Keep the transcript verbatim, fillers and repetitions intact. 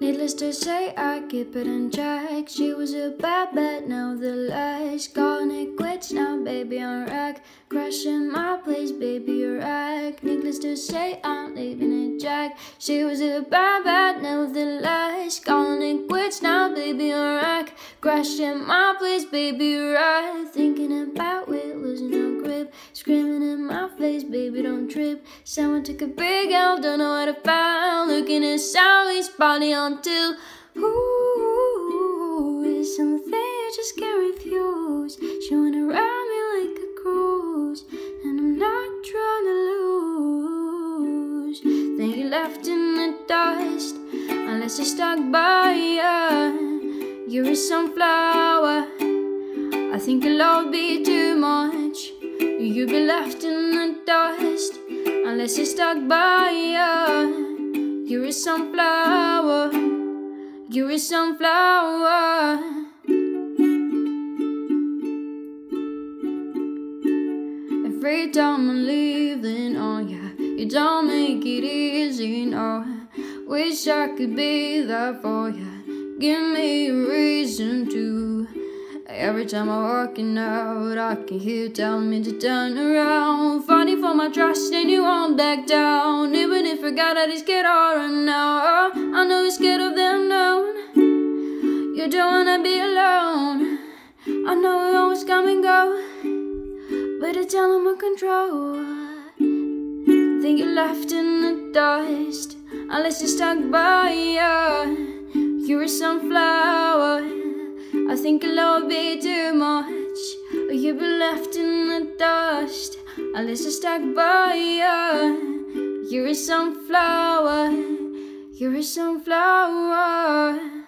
Needless to say, I keep it in check. She was a bad bet, now the lies. Calling it quits now, baby, on rack. Crashing my place, baby, you're rack. Needless to say, I'm leaving it jack. She was a bad bet, now the lies. Calling it quits now, baby, on rack. Crashing my place, baby, you're rack. Thinking about it, losing your grip. Screaming in my face, baby, don't trip. Someone took a big L, don't know what I found. Looking at Sally's body until ooh, it's something I just can't refuse. She went around me like a cruise, and I'm not trying to lose. Then you left in the dust, unless you're stuck by you. You're a sunflower. I think your love would be too much. You'd be left in the dust, unless you're stuck by you. You're a sunflower. You're a sunflower. Every time I'm leaving, oh yeah, you don't make it easy, no. Wish I could be there for you. Give me a reason to. Every time I'm walking out, I can hear you telling me to turn around. Fighting for my trust and you won't back down. Even if I got it, scared or run now. I know you're scared of the unknown. You don't wanna be alone. I know we always come and go, but it's all in my control. Think you're left in the dust, unless you're stuck by you. You're a sunflower. I think your love would be too much, or you'd be left in the dust, unless you're stuck by you. You're a sunflower. You're a sunflower.